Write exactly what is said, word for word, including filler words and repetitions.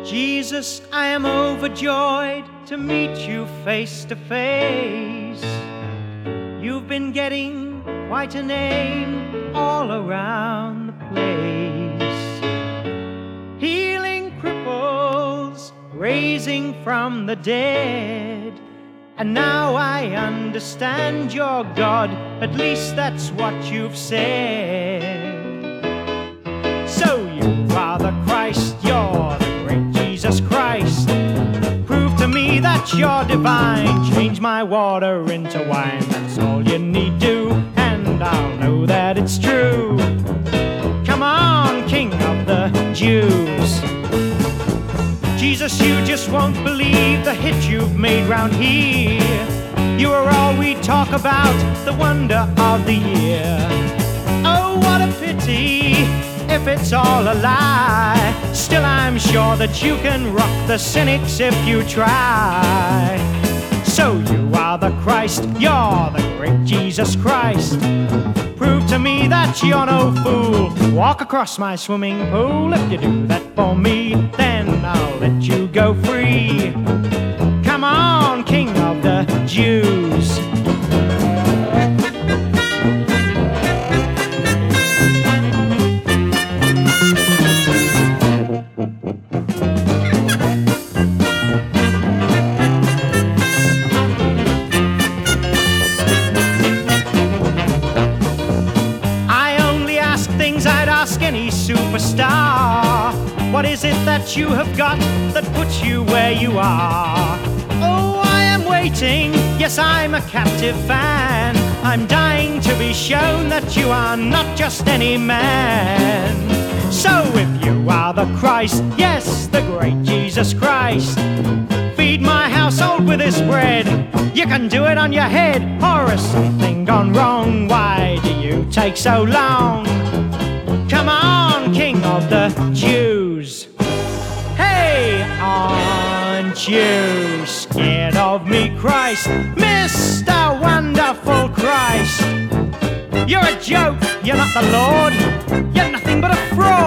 Jesus, I am overjoyed to meet you face to face. You've been getting quite a name all around the place. Healing cripples, raising from the dead. And now I understand you're God, at least that's what you've said. So you are the Christ, you're the great Jesus Christ. Prove to me that you're divine. Change my water into wine, that's all you need do, and I'll know that it's true. Come on, King of the Jews. Jesus, you just won't believe the hit you've made round here. You are all we talk about, the wonder of the year. Oh, what a pity if it's all a lie. Still, I'm sure that you can rock the cynics if you try. So you are the Christ, you're the great Jesus Christ. Prove to me that you're no fool. Walk across my swimming pool. If you do that for me, then I'll let you go free. Come on, King of the Jews. Ask any superstar, what is it that you have got that puts you where you are? Oh, I am waiting, yes, I'm a captive fan. I'm dying to be shown that you are not just any man. So if you are the Christ, yes, the great Jesus Christ, feed my household with this bread. You can do it on your head, or has something gone wrong? Why do you take so long? Come on, King of the Jews. Hey, aren't you scared of me, Christ? Mister Wonderful Christ. You're a joke, you're not the Lord. You're nothing but a fraud.